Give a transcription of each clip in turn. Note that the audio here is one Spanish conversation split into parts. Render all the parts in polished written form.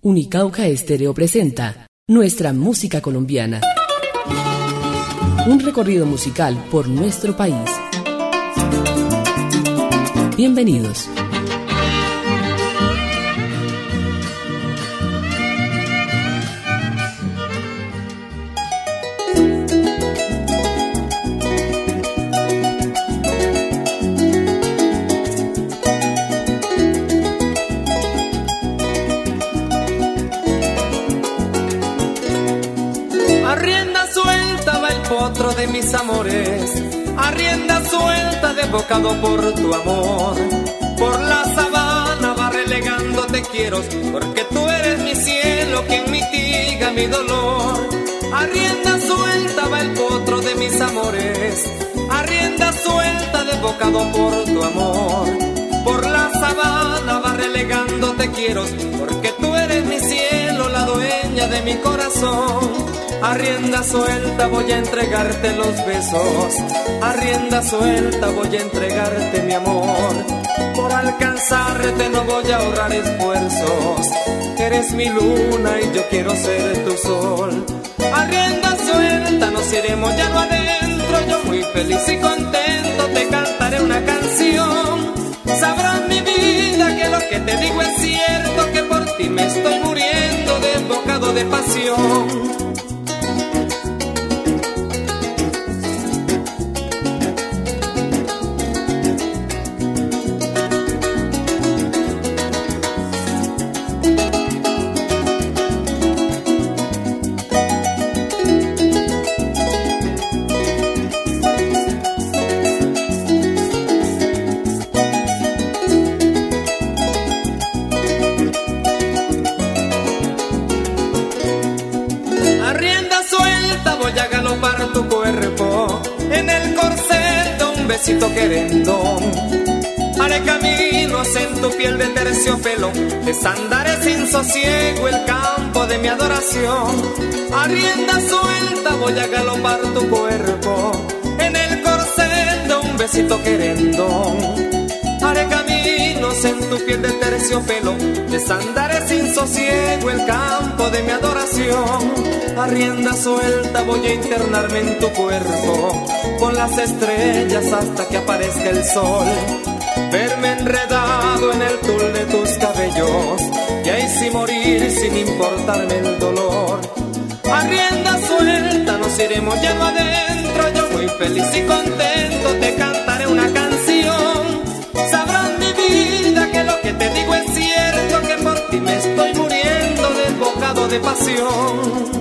Unicauca Estéreo presenta Nuestra Música Colombiana. Un recorrido musical por nuestro país. Bienvenidos. De mis amores, a rienda suelta desbocado por tu amor, por la sabana va relegando te quiero, porque tú eres mi cielo quien mitiga mi dolor. A rienda suelta va el potro de mis amores, a rienda suelta desbocado por tu amor, por la sabana va relegando te quiero, porque tú eres mi cielo, la dueña de mi corazón. A rienda suelta voy a entregarte los besos, a rienda suelta voy a entregarte mi amor. Por alcanzarte no voy a ahorrar esfuerzos, eres mi luna y yo quiero ser tu sol. A rienda suelta nos iremos ya no adentro, yo muy feliz y contento te cantaré una canción. Sabrás mi vida que lo que te digo es cierto, que por ti me estoy muriendo desbocado de pasión. Tu cuerpo en el corcel de un besito querendón, haré caminos en tu piel de terciopelo, desandaré sin sosiego el campo de mi adoración. A rienda suelta voy a galopar tu cuerpo en el corcel de un besito querendón, haré caminos en tu piel de terciopelo, desandaré sin sosiego el campo de mi adoración. A rienda suelta voy a internarme en tu cuerpo, con las estrellas hasta que aparezca el sol, verme enredado en el tul de tus cabellos, y ahí sí morir sin importarme el dolor. A rienda suelta nos iremos ya no adentro, yo muy feliz y contento te cantaré una canción. Sabrás mi vida que lo que te digo es cierto, que por ti me estoy muriendo desbocado de pasión.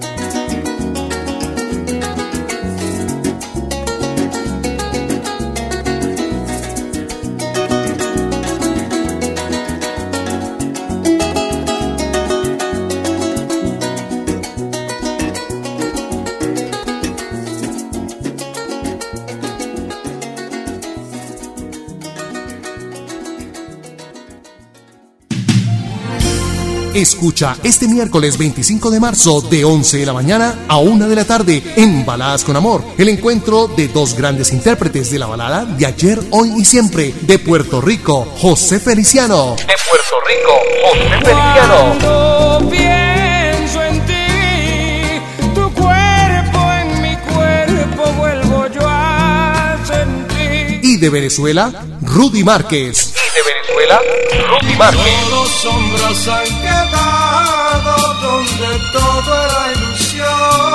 Escucha este miércoles 25 de marzo de 11 de la mañana a 1 de la tarde en Baladas con Amor, el encuentro de dos grandes intérpretes de la balada de ayer, hoy y siempre. De Puerto Rico, José Feliciano. De Puerto Rico, José Feliciano. Cuando pienso en ti, tu cuerpo en mi cuerpo vuelvo yo a sentir. Y de Venezuela, Rudy Márquez. Rudy Márquez. Los hombros han quedado donde todo era ilusión.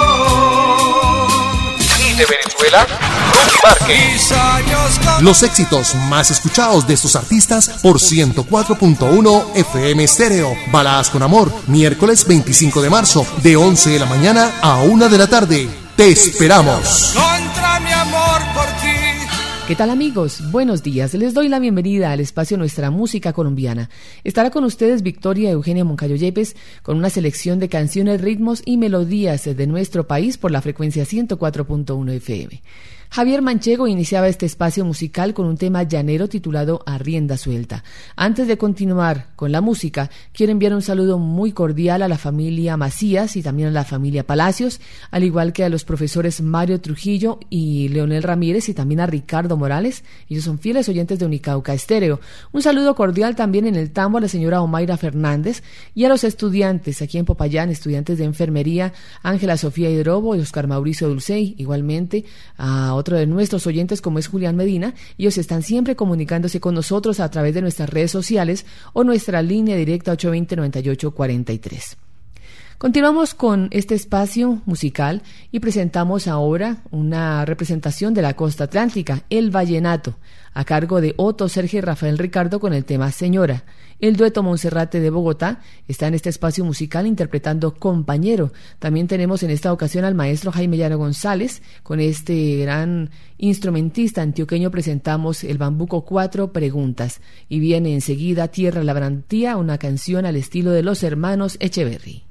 Y de Venezuela, Rudy Márquez. Los éxitos más escuchados de estos artistas por 104.1 FM Estéreo. Baladas con Amor, miércoles 25 de marzo de 11 de la mañana a 1 de la tarde. Te esperamos. Contra mi amor por ti. ¿Qué tal, amigos? Buenos días. Les doy la bienvenida al espacio Nuestra Música Colombiana. Estará con ustedes Victoria Eugenia Moncayo Yepes con una selección de canciones, ritmos y melodías de nuestro país por la frecuencia 104.1 FM. Javier Manchego iniciaba este espacio musical con un tema llanero titulado A Rienda Suelta. Antes de continuar con la música, quiero enviar un saludo muy cordial a la familia Macías y también a la familia Palacios, al igual que a los profesores Mario Trujillo y Leonel Ramírez y también a Ricardo Morales. Ellos son fieles oyentes de Unicauca Estéreo. Un saludo cordial también en el tambo a la señora Omaira Fernández y a los estudiantes aquí en Popayán, estudiantes de enfermería, Ángela Sofía Hidrobo y Oscar Mauricio Dulcey, igualmente a otro de nuestros oyentes como es Julián Medina. Ellos están siempre comunicándose con nosotros a través de nuestras redes sociales o nuestra línea directa 820-9843. Continuamos con este espacio musical y presentamos ahora una representación de la costa atlántica, el vallenato, a cargo de Otto, Sergio y Rafael Ricardo con el tema Señora. El dueto Monserrate de Bogotá está en este espacio musical interpretando Compañero. También tenemos en esta ocasión al maestro Jaime Llano González. Con este gran instrumentista antioqueño presentamos el Bambuco 4 Preguntas. Y viene enseguida Tierra Labrantía, una canción al estilo de los hermanos Echeverry.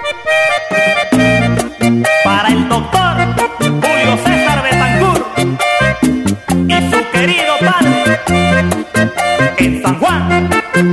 Para el doctor Julio César Betancourt y su querido padre en San Juan.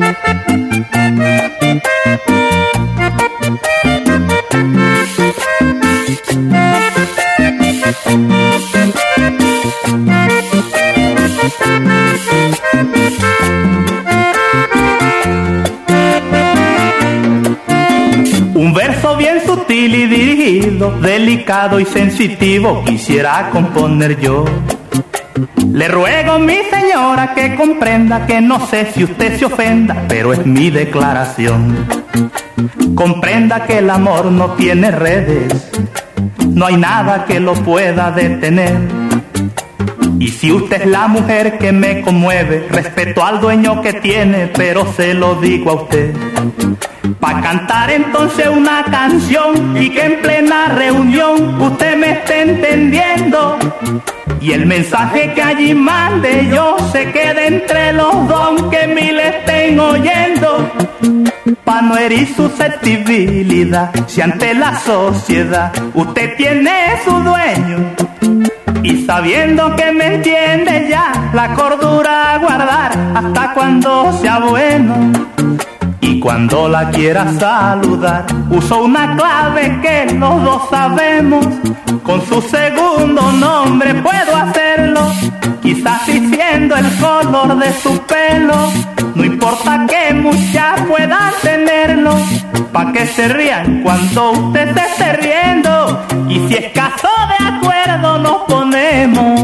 Un verso bien sutil y dirigido, delicado y sensitivo quisiera componer yo. Le ruego, mi señora, que comprenda que no sé si usted se ofenda, pero es mi declaración. Comprenda que el amor no tiene redes, no hay nada que lo pueda detener. Y si usted es la mujer que me conmueve, respeto al dueño que tiene, pero se lo digo a usted. Pa' cantar entonces una canción y que en plena reunión usted me esté entendiendo. Y el mensaje que allí mande yo se quede entre los dos, aunque mil estén oyendo. Pa' no herir susceptibilidad, si ante la sociedad usted tiene su dueño. Y sabiendo que me entiende ya, la cordura a guardar hasta cuando sea bueno. Y cuando la quiera saludar, uso una clave que los dos sabemos. Con su segundo nombre puedo hacerlo, quizás diciendo el color de su pelo. No importa que muchas puedan tenerlo, pa' que se rían cuando usted se esté riendo. Y si es caso de acuerdo nos ponemos.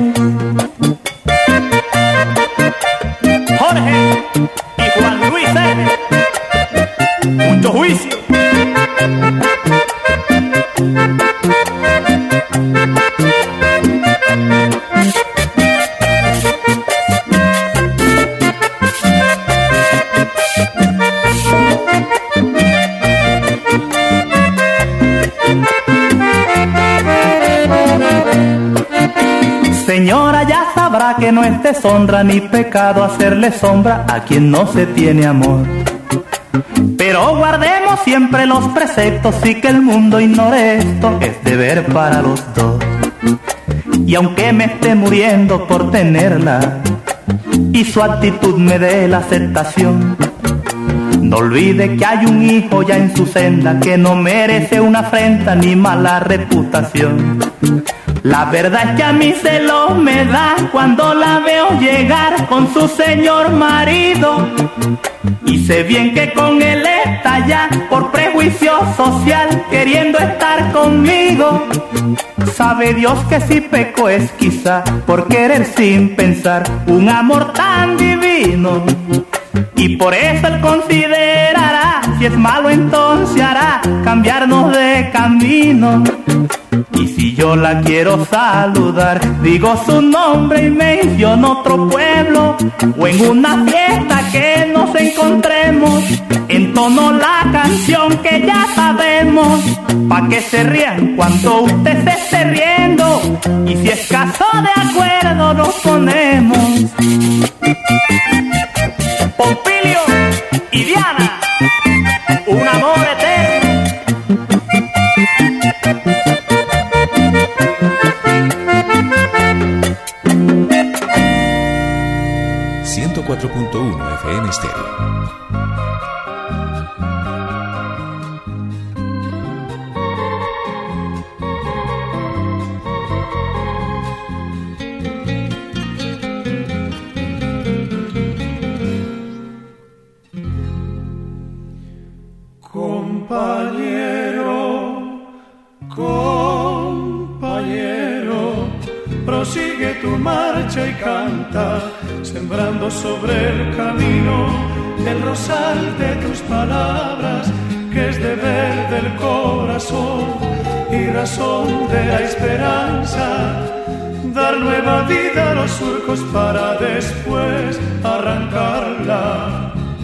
Jorge y Juan Luis mucho juicio. Señora, ya sabrá que no es deshonra ni pecado hacerle sombra a quien no se tiene amor. Pero guardemos siempre los preceptos y que el mundo ignore esto, es deber para los dos. Y aunque me esté muriendo por tenerla y su actitud me dé la aceptación, no olvide que hay un hijo ya en su senda que no merece una afrenta ni mala reputación. La verdad es que a mí celos me da cuando la veo llegar con su señor marido. Y sé bien que con él está ya por prejuicio social queriendo estar conmigo. Sabe Dios que si peco es quizá por querer sin pensar un amor tan divino. Y por eso él considerará, si es malo entonces hará cambiarnos de camino. Y si yo la quiero saludar, digo su nombre y menciono otro pueblo, o en una fiesta que nos encontremos, entono la canción que ya sabemos, pa' que se rían cuando usted se esté riendo. Y si es caso de acuerdo nos ponemos. Pompilio y Diana, un amor eterno. FM Stereo. Prosigue tu marcha y canta, sembrando sobre el camino el rosal de tus palabras, que es deber del corazón y razón de la esperanza. Dar nueva vida a los surcos para después arrancarla.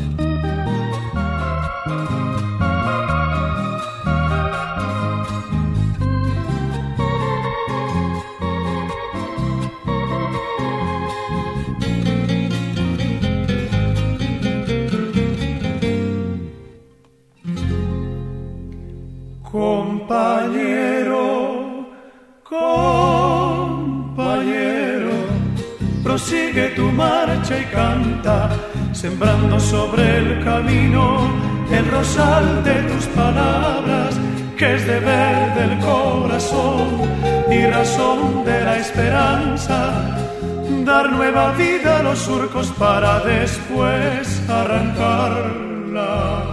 Compañero, prosigue tu marcha y canta, sembrando sobre el camino el rosal de tus palabras, que es deber del corazón y razón de la esperanza. Dar nueva vida a los surcos para después arrancarla.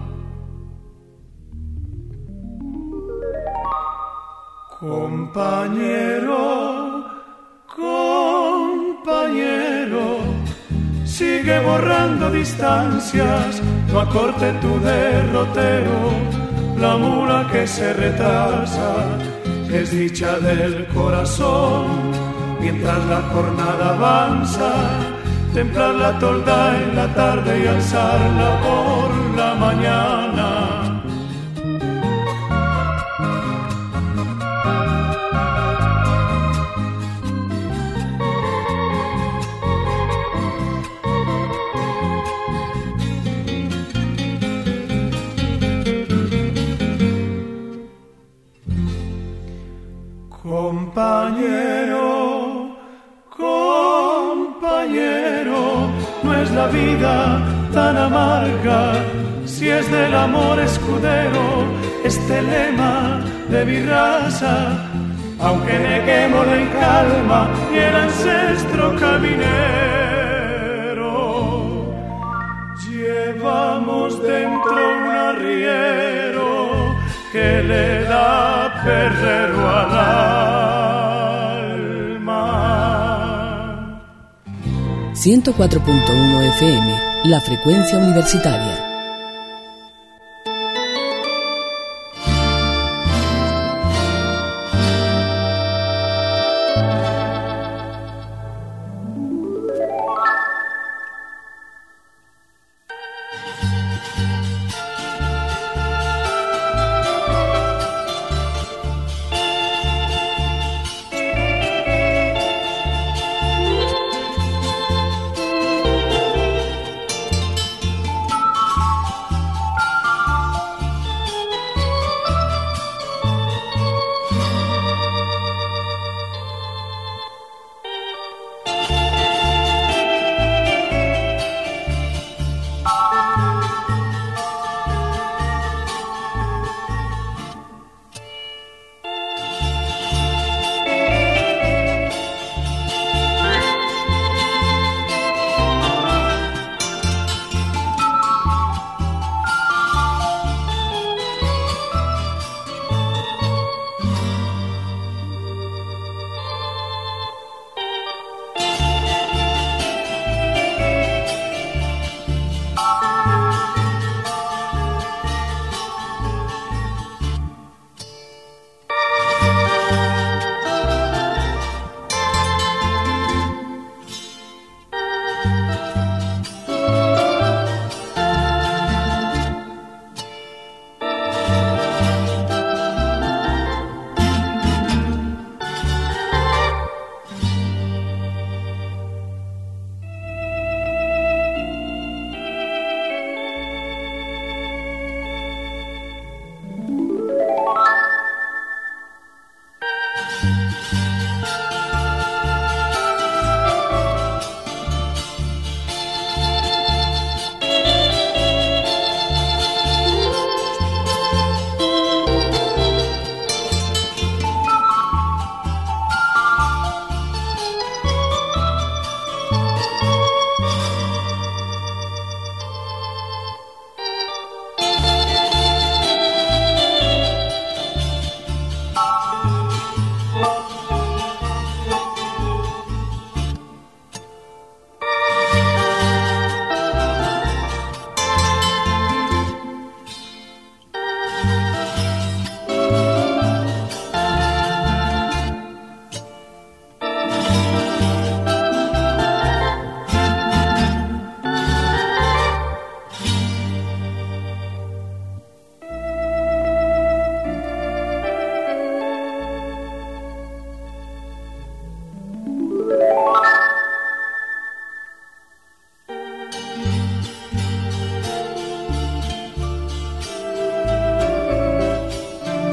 Compañero, sigue borrando distancias, no acorte tu derrotero, la mula que se retrasa es dicha del corazón, mientras la jornada avanza, templar la tolda en la tarde y alzarla por la mañana. Compañero, no es la vida tan amarga si es del amor escudero este lema de mi raza, aunque neguémoslo en calma y el ancestro caminero. Llevamos dentro un arriero que le da perrero al alma. 104.1 FM, la frecuencia universitaria.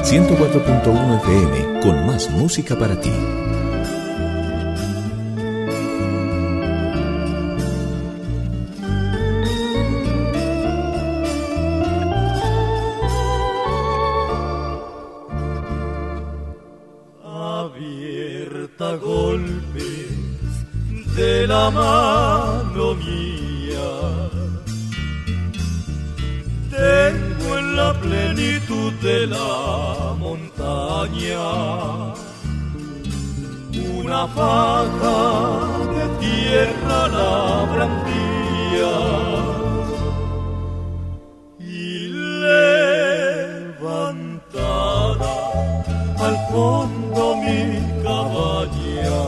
104.1 FM con más música para ti. Abierta golpes de la mano mía, tengo en la plenitud de la montaña una faja de tierra labrandia y levantada al fondo mi cabaña.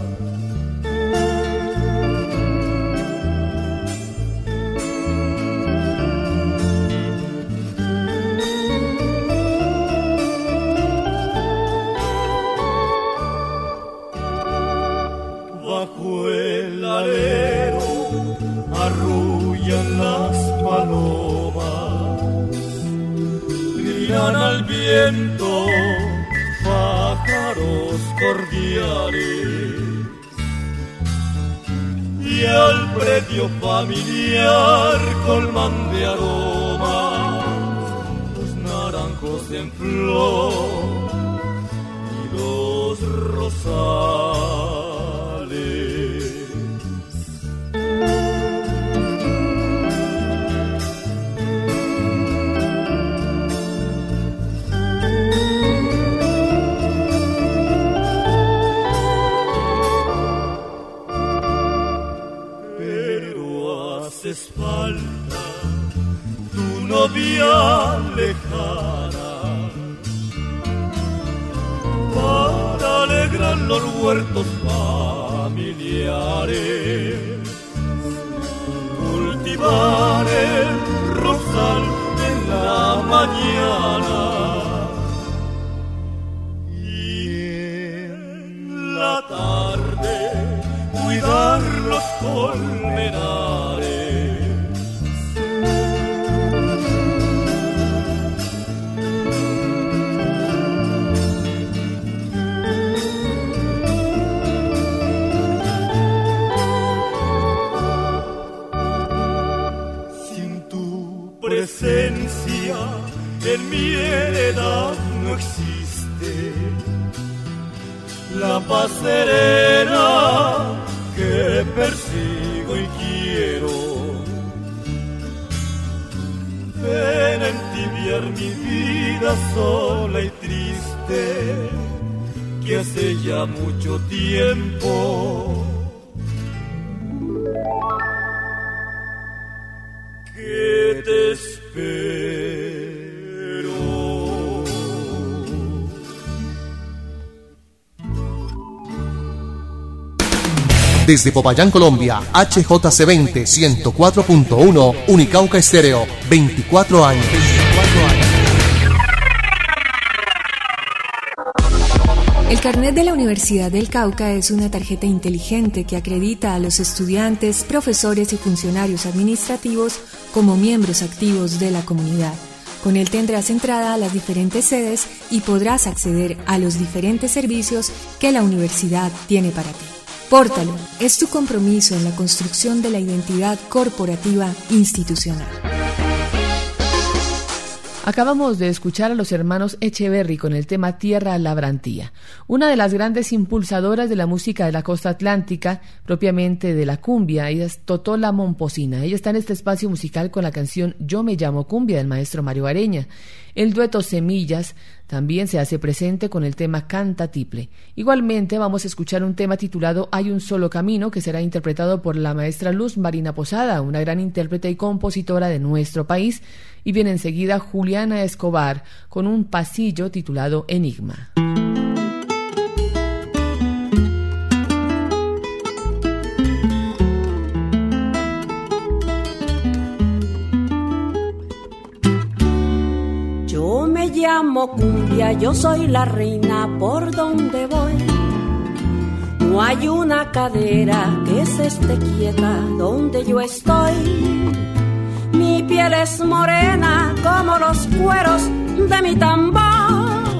Bajo el alero arrullan las palomas, gritan al viento pájaros cordiales, y al predio familiar colman de aromas los naranjos en flor y los rosales. Haces falta tu novia lejana para alegrar los huertos familiares, cultivar el rosal en la mañana y en la tarde cuidar los colmenares. Presencia en mi heredad no existe, la paz serena que persigo y quiero. Ven a entibiar mi vida sola y triste, que hace ya mucho tiempo que te espero. Desde Popayán, Colombia, HJC20 104.1 Unicauca Estéreo, 24 años. El carnet de la Universidad del Cauca es una tarjeta inteligente que acredita a los estudiantes, profesores y funcionarios administrativos como miembros activos de la comunidad. Con él tendrás entrada a las diferentes sedes y podrás acceder a los diferentes servicios que la universidad tiene para ti. Pórtalo, es tu compromiso en la construcción de la identidad corporativa institucional. Acabamos de escuchar a los hermanos Echeverry con el tema Tierra Labrantía, una de las grandes impulsadoras de la música de la costa atlántica, propiamente de la cumbia. Ella es Totó la Momposina. Ella está en este espacio musical con la canción Yo me llamo cumbia del maestro Mario Areña. El dueto Semillas también se hace presente con el tema Canta Tiple. Igualmente vamos a escuchar un tema titulado Hay un solo camino, que será interpretado por la maestra Luz Marina Posada, una gran intérprete y compositora de nuestro país. Y viene enseguida Juliana Escobar con un pasillo titulado Enigma. Yo me llamo cumbia, yo soy la reina por donde voy. No hay una cadera que se esté quieta donde yo estoy. Mi piel es morena como los cueros de mi tambor.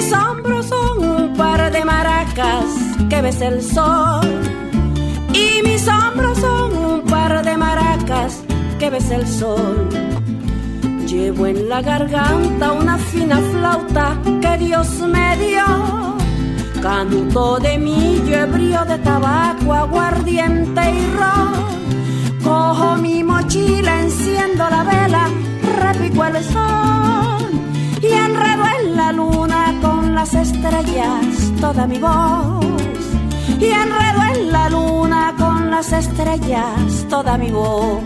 mis hombros son un par de maracas que besa el sol. Y mis hombros son un par de maracas que besa el sol. Llevo en la garganta una fina flauta que Dios me dio. Canto de millo, ebrio de tabaco, aguardiente y ron. Cojo mi mochila, enciendo la vela, repico el sol y enredo en la luna con las estrellas toda mi voz. Y enredo en la luna con las estrellas toda mi voz.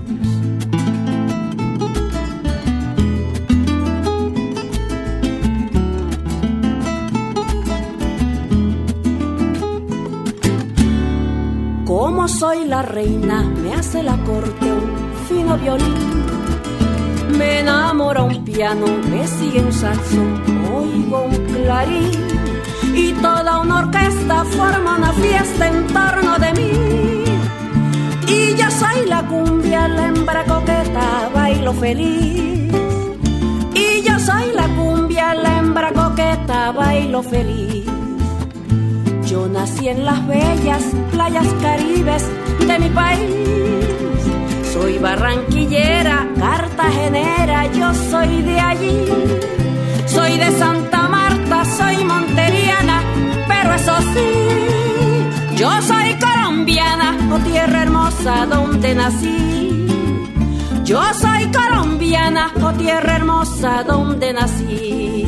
Como soy la reina, me hace la corte un fino violín. Me enamora un piano, me sigue un saxo, oigo un clarín. Y toda una orquesta forma una fiesta en torno de mí. Y yo soy la cumbia, la hembra coqueta, bailo feliz. Y yo soy la cumbia, la hembra coqueta, bailo feliz. Yo nací en las bellas playas caribes de mi país. Soy barranquillera, cartagenera, yo soy de allí. Soy de Santa Marta, soy monteriana, pero eso sí, yo soy colombiana, oh tierra hermosa donde nací. Yo soy colombiana, oh tierra hermosa donde nací.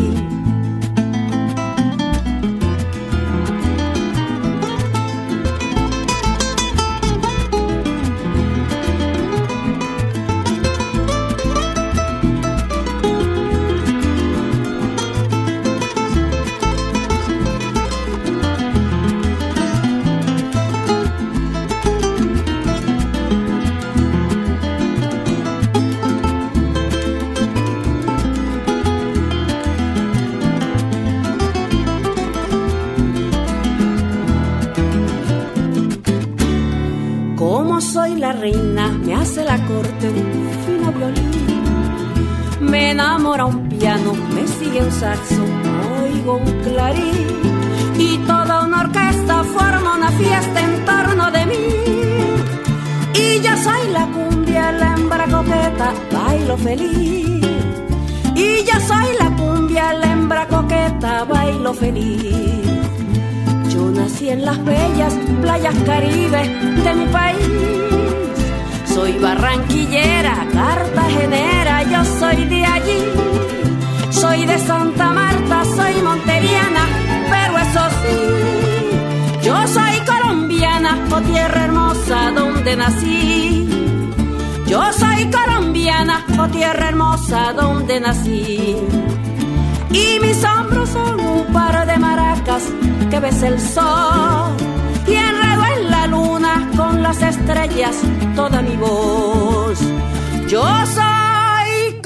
Soy la reina, me hace la corte un fino violín. Me enamora un piano, me sigue un saxo, oigo un clarín. Y toda una orquesta forma una fiesta en torno de mí. Y yo soy la cumbia, la hembra coqueta, bailo feliz. Y yo soy la cumbia, la hembra coqueta, bailo feliz. Yo nací en las bellas playas caribes de mi país. Soy barranquillera, cartagenera, yo soy de allí. Soy de Santa Marta, soy monteriana, pero eso sí, yo soy colombiana, oh tierra hermosa donde nací. Yo soy colombiana, oh tierra hermosa donde nací. Y mis hombros son un par de maracas que besa el sol. Y enredo en la luna con las estrellas toda mi voz. Yo soy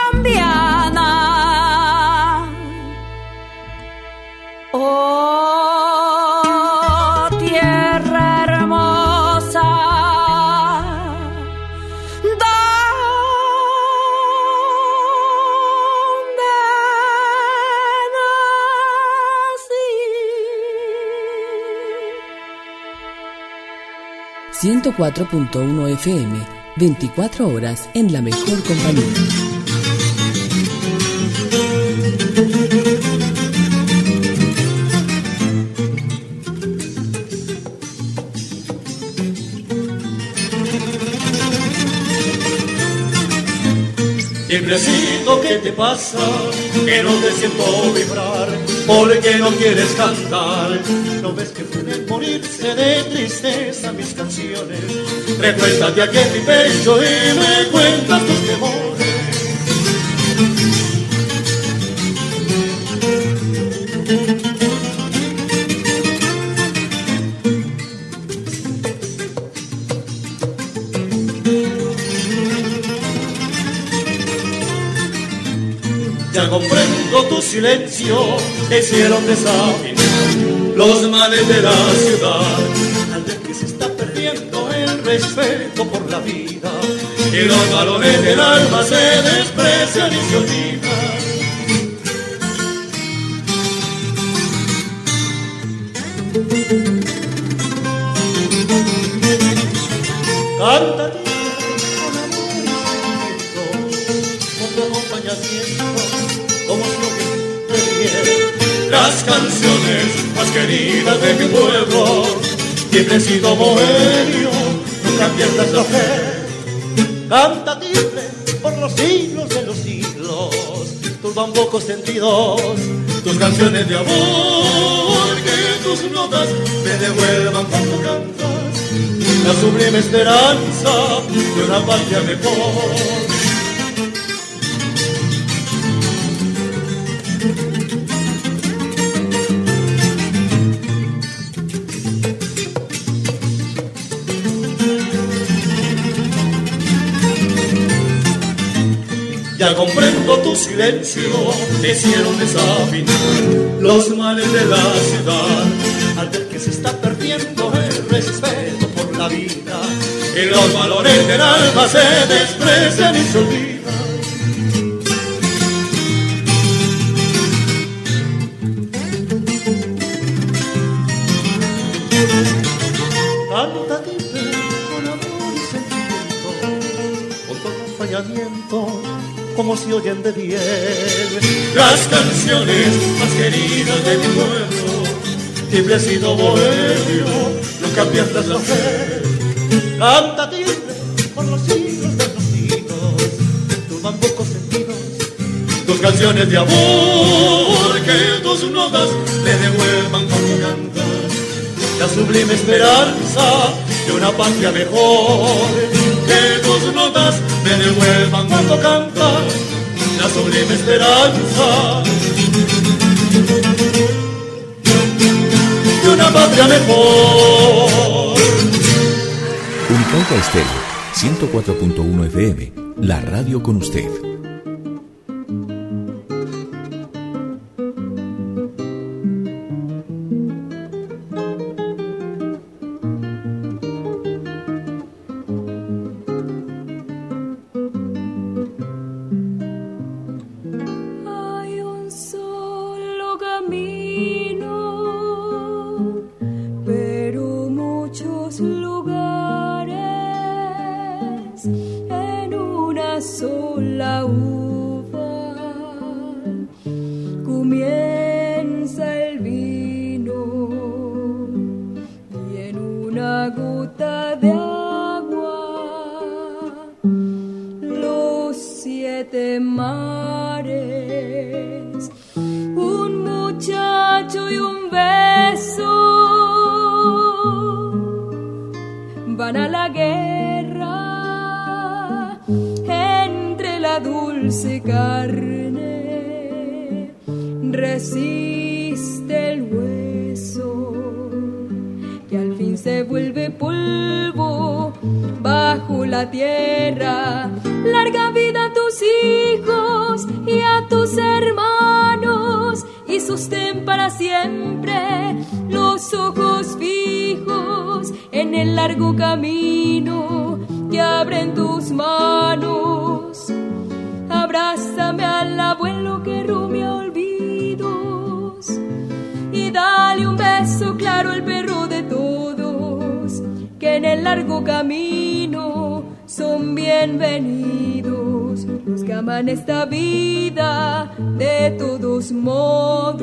colombiana, oh tierra hermosa donde nací. 104.1 FM, 24 horas en la mejor compañía. Tiemblecito, ¿qué te pasa? Que no te siento vibrar, porque no quieres cantar. ¿No ves que pueden morirse de tristeza mis canciones? Recuéstate aquí en mi pecho y me cuentas tus temores. Ya comprendo tu silencio, te hicieron desafinar los males de la ciudad. Al ver que se está perdiendo el respeto por la vida y los valores del alma se desprecian y se olvidan. como si oyen las canciones más queridas de mi pueblo. Siempre he sido bohemio, nunca pierdas la fe. Canta timbre por los siglos de los siglos, tus bambocos sentidos, tus canciones de amor, que tus notas me devuelvan cuando cantas la sublime esperanza de una patria mejor. Ya comprendo tu silencio, te hicieron desafinar los males de la ciudad, al ver que se está perdiendo el respeto por la vida, y los valores del alma se desprecian y se olvidan. Canta timbre con amor y sentimiento, con tu acompañamiento, como si oyen de bien las canciones más queridas de mi pueblo. Siempre he sido bohemio, nunca pierdas la fe. Canta timbre por los siglos de los siglos, tus bambocos sentidos, tus canciones de amor, que tus notas le devuelvan cuando cantas la sublime esperanza de una patria mejor. Que tus notas me devuelvan cuando cantas la sublime esperanza de una patria mejor. Unicauca Estéreo, 104.1 FM, la radio con usted. Esta vida de todos modos.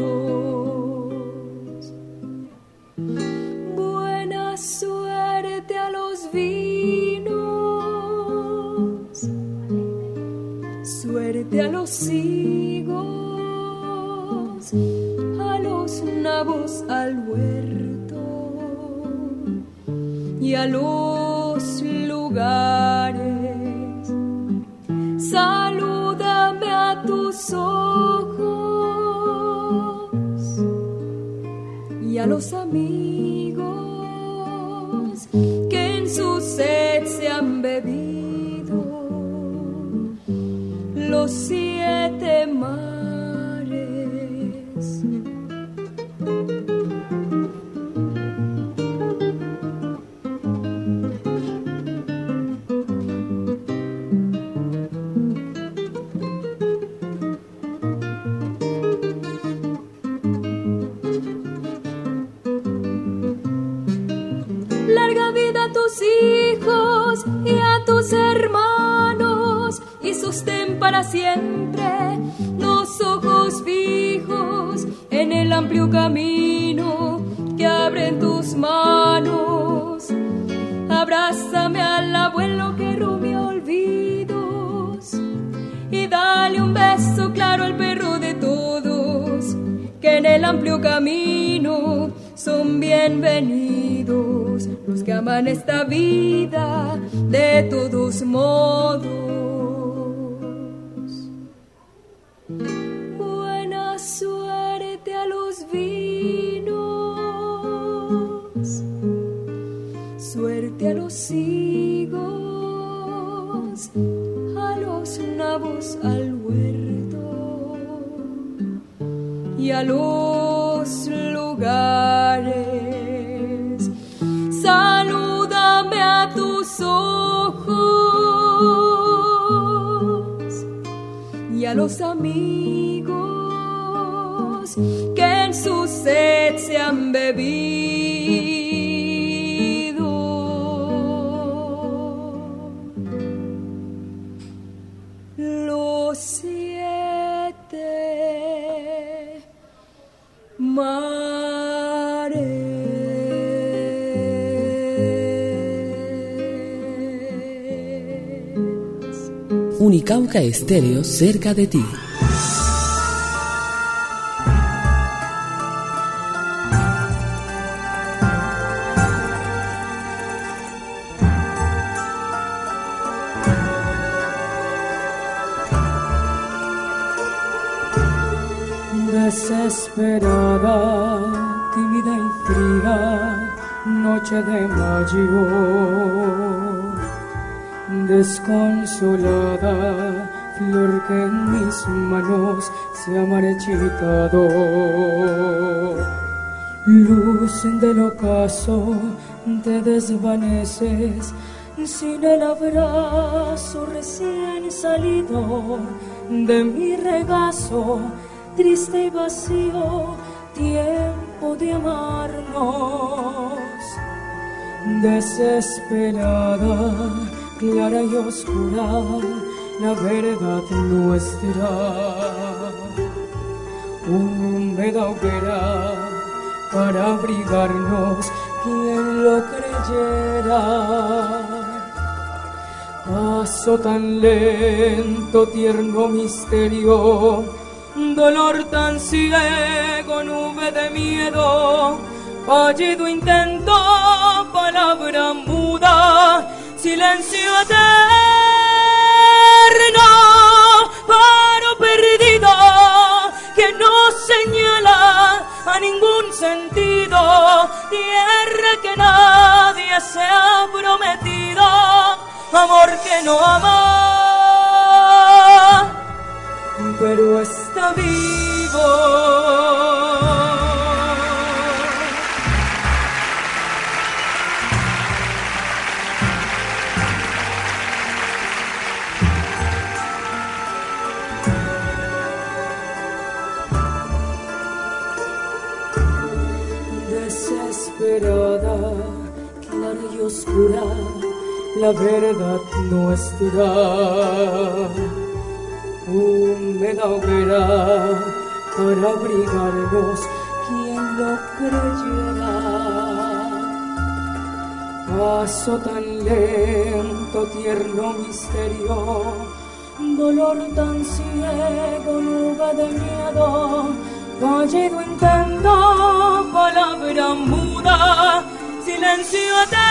Buena suerte a los vinos, suerte a los higos, a los nabos, al huerto y a los lugares. Salúdame a tus ojos y a los amigos que en su sed se han bebido los 7 mares. Larga vida a tus hijos y a tus hermanos, y sostén para siempre los amplio camino que abren tus manos. Abrázame al abuelo que rumia olvidos y dale un beso claro al perro de todos, que en el amplio camino son bienvenidos los que aman esta vida de todos modos. Buena suerte a los vinos, suerte a los higos, a los nabos al huerto y a los lugares. Salúdame a tus ojos y a los amigos que en su sed se han bebido. Los 7 mares. Unicauca Estéreo, cerca de ti. Desesperada, tímida y fría, noche de mayo, desconsolada, flor que en mis manos se ha marchitado. Luz del ocaso, te desvaneces sin el abrazo recién salido de mi regazo. Triste y vacío, tiempo de amarnos. Desesperada, clara y oscura, la verdad nuestra. Húmeda hoguera para abrigarnos, quien lo creyera. Paso tan lento, tierno misterio, dolor tan ciego, nube de miedo, fallido intento, palabra muda, silencio eterno, paro perdido, que no señala a ningún sentido, tierra que nadie se ha prometido, amor que no ama, pero está vivo. Desesperada, clara y oscura, la verdad nuestra. Húmeda hoguera para abrigarnos, quien lo creyera. Paso tan lento, tierno misterio, dolor tan ciego, nube de miedo, fallido intento, palabra muda, silencio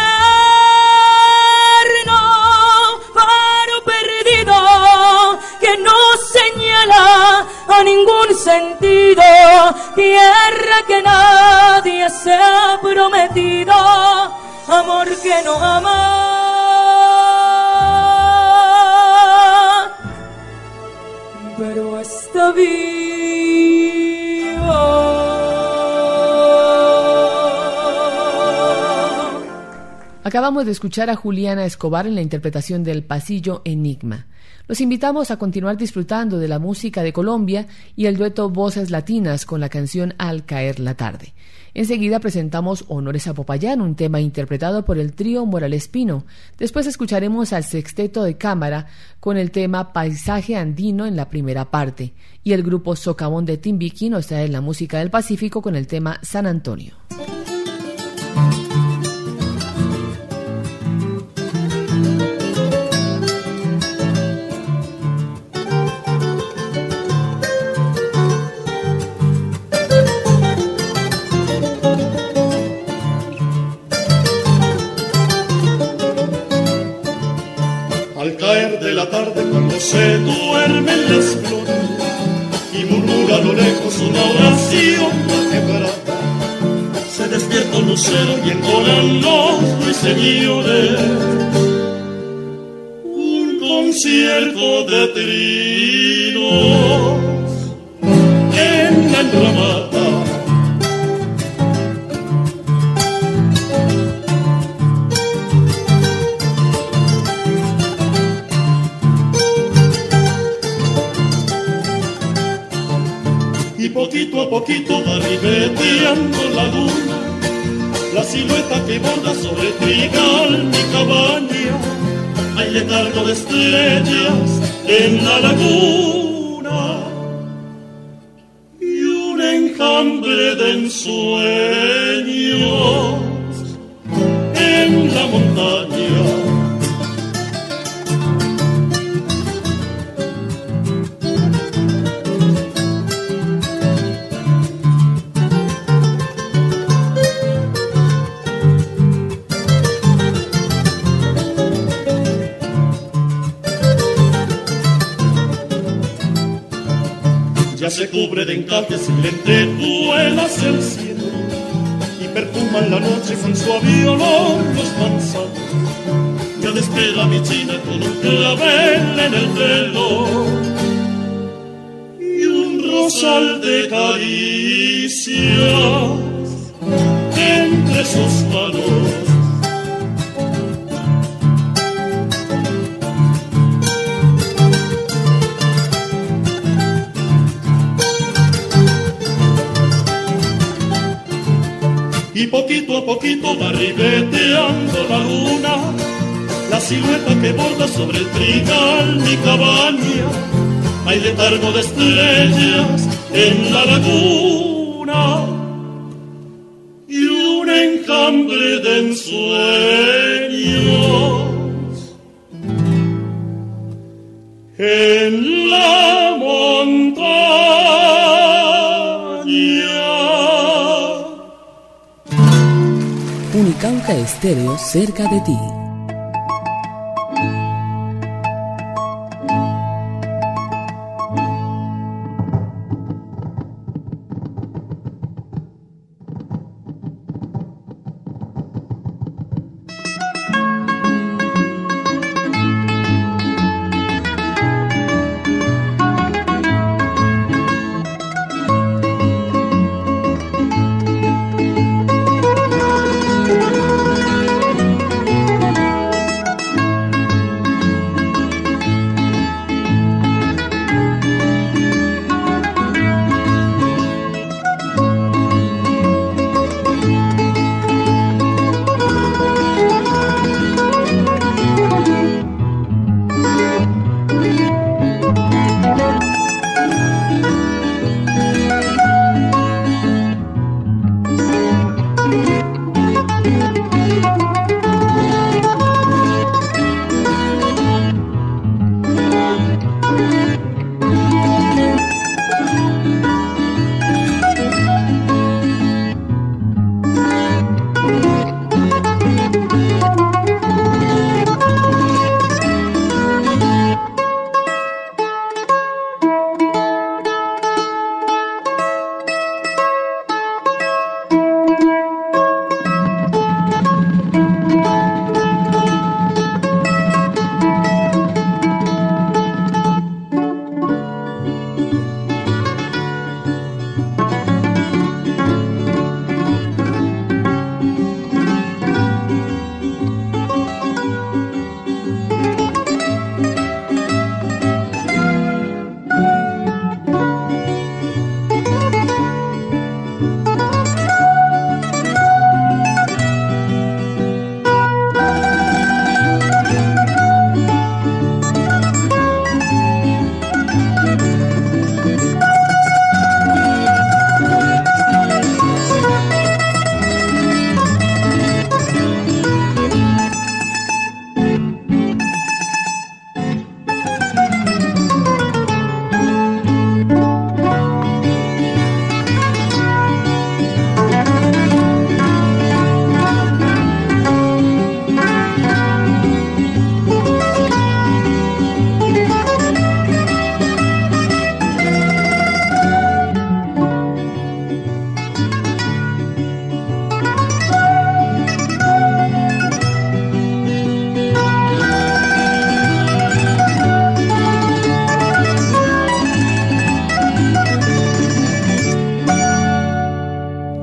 eterno, paro perdido, que no señala a ningún sentido, tierra que nadie se ha prometido, amor que no ama, pero está vivo. Acabamos de escuchar a Juliana Escobar en la interpretación del Pasillo Enigma. Los invitamos a continuar disfrutando de la música de Colombia y el dueto Voces Latinas con la canción Al Caer la Tarde. Enseguida presentamos Honores a Popayán, un tema interpretado por el trío Morales Pino. Después escucharemos al Sexteto de Cámara con el tema Paisaje Andino en la primera parte. Y el grupo Socavón de Timbiquí nos trae la música del Pacífico con el tema San Antonio. Al caer de la tarde cuando se duermen las flores y murmura a lo lejos una oración quebrada, se despierta un lucero y entonan los ruiseñores un concierto de trinos en la enramada. Poquito a poquito va ribeteando la luna, la silueta que borda sobre trigal mi cabaña. Hay letargo de estrellas en la laguna y un enjambre de ensueños en la montaña. Ya se cubre de encantes y lentejuelas el cielo y perfuman la noche con suave olor los manzanos. Ya despega mi china con un clavel en el pelo y un rosal de caricias entre sus manos. Y poquito a poquito va ribeteando la luna, la silueta que borda sobre el trigal mi cabaña. Hay letargo de estrellas en la laguna y un enjambre de ensueños en la montaña. Unicauca Estéreo, cerca de ti.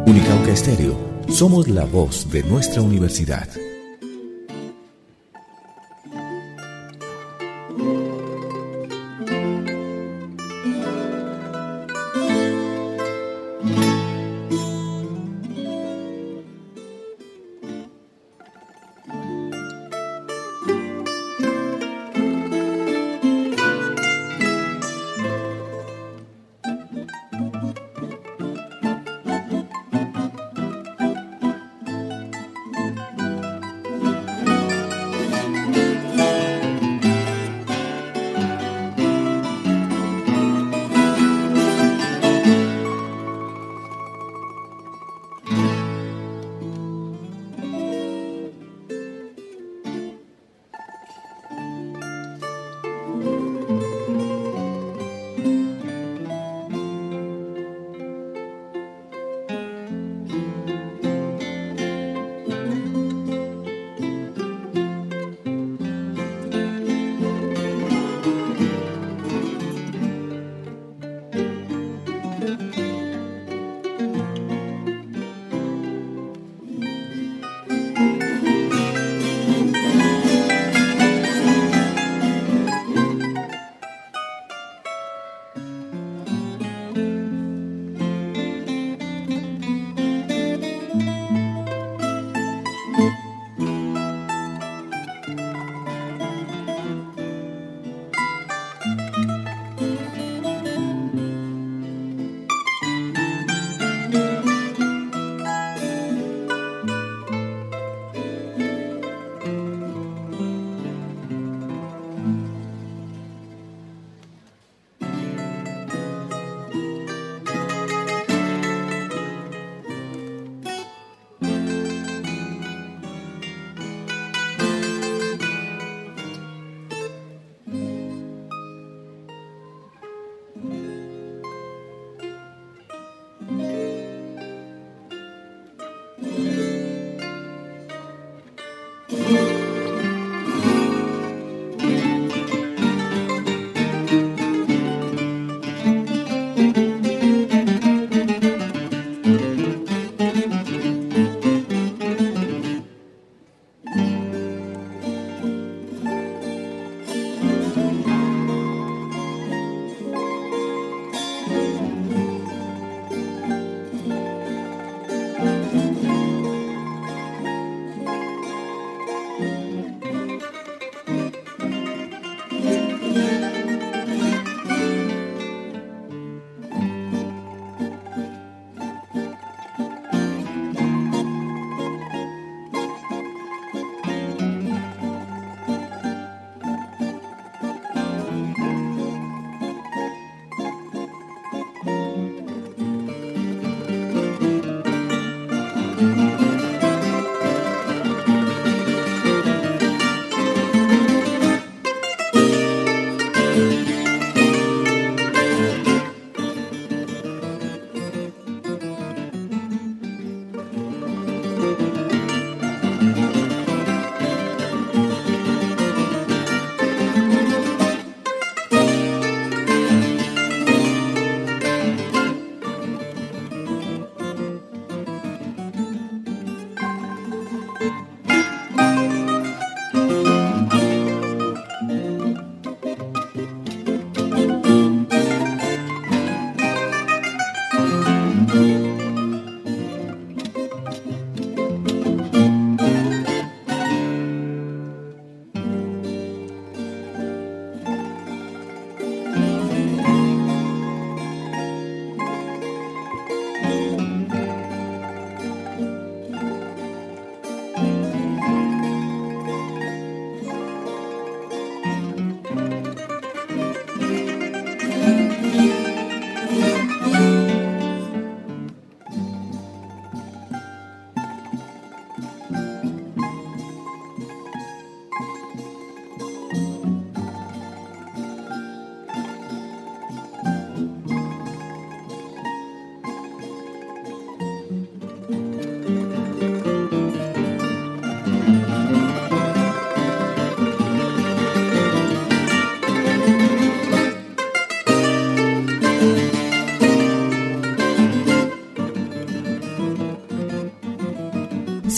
Unicauca Estéreo. Somos la voz de nuestra universidad.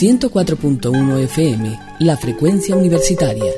104.1 FM, la frecuencia universitaria.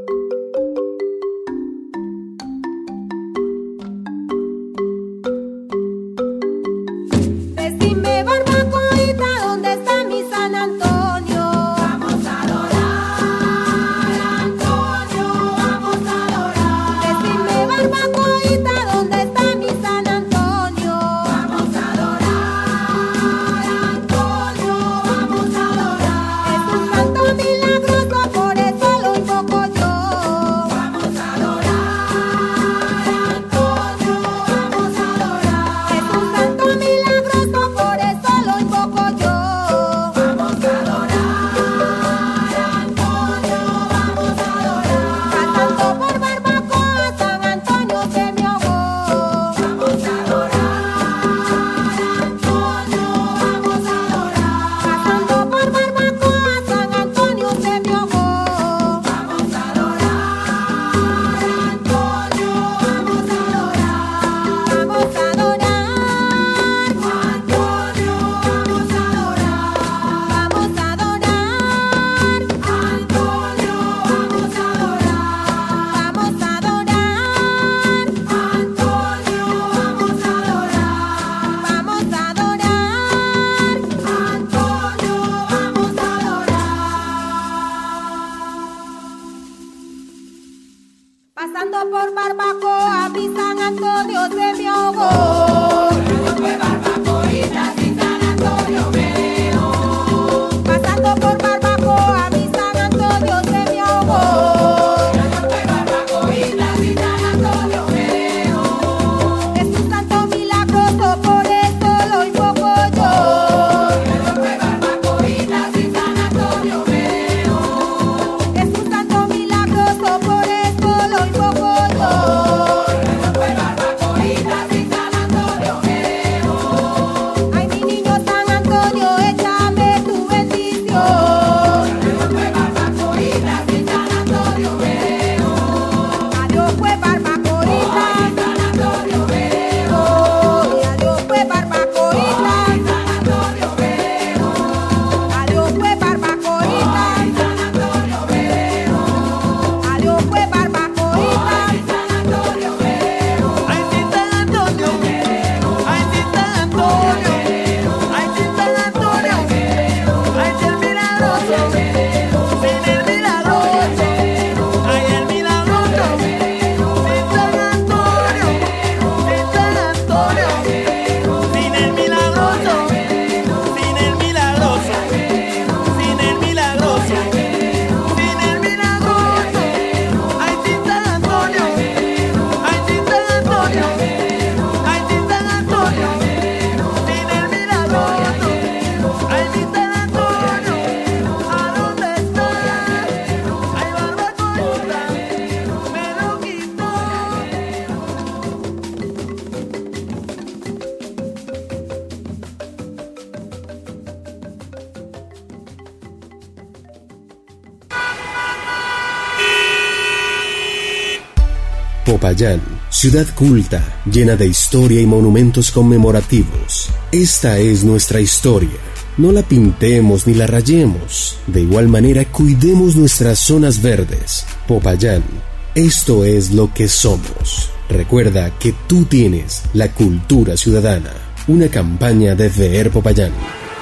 Popayán, ciudad culta, llena de historia y monumentos conmemorativos. Esta es nuestra historia. No la pintemos ni la rayemos. De igual manera, cuidemos nuestras zonas verdes. Popayán, esto es lo que somos. Recuerda que tú tienes la cultura ciudadana. Una campaña de VR Popayán.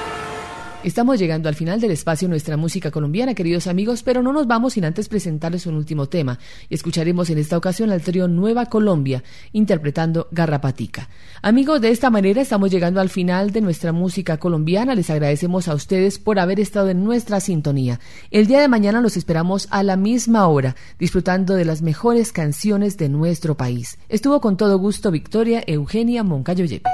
Estamos llegando al final del espacio Nuestra Música Colombiana, queridos amigos, pero no nos vamos sin antes presentarles un último tema. Escucharemos en esta ocasión al trío Nueva Colombia, interpretando Garrapatica. Amigos, de esta manera estamos llegando al final de Nuestra Música Colombiana. Les agradecemos a ustedes por haber estado en nuestra sintonía. El día de mañana los esperamos a la misma hora, disfrutando de las mejores canciones de nuestro país. Estuvo con todo gusto Victoria Eugenia Moncayo Yepes.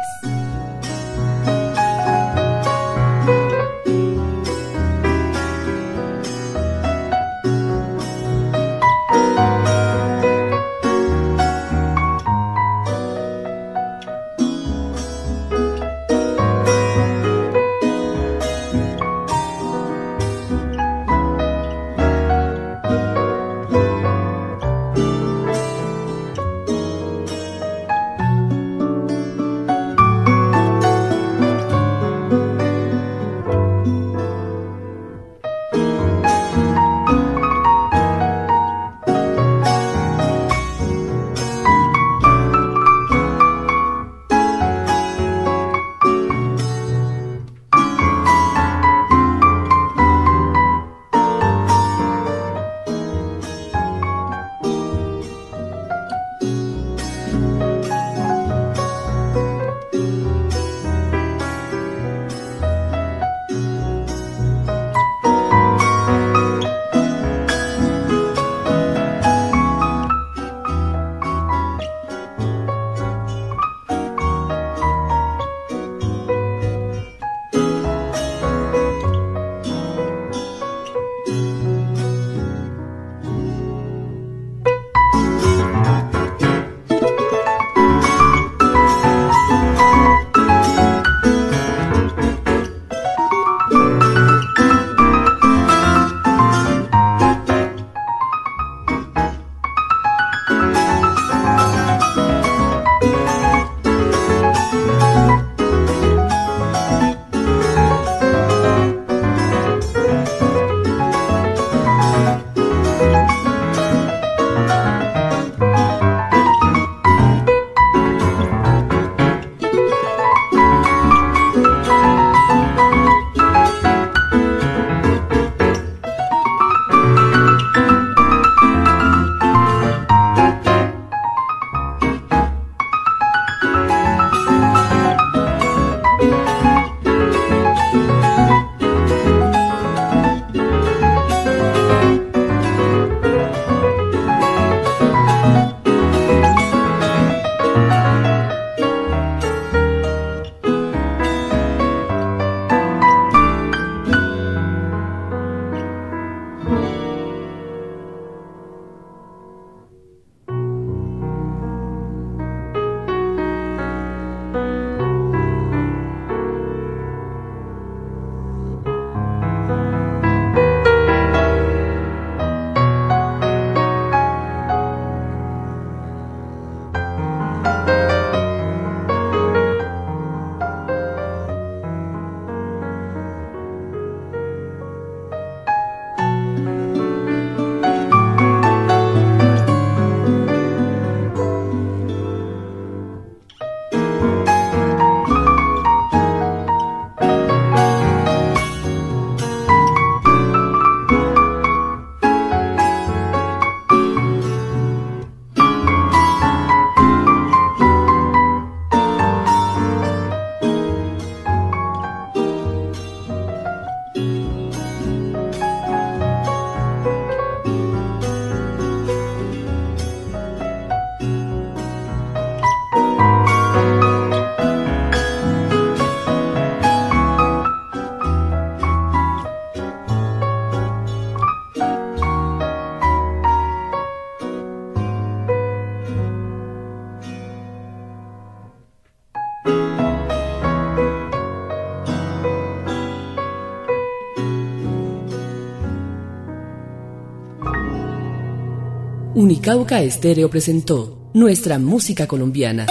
Unicauca Estéreo presentó Nuestra Música Colombiana.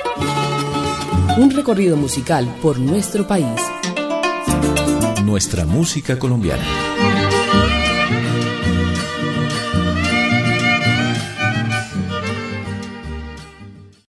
Un recorrido musical por nuestro país. Nuestra Música Colombiana.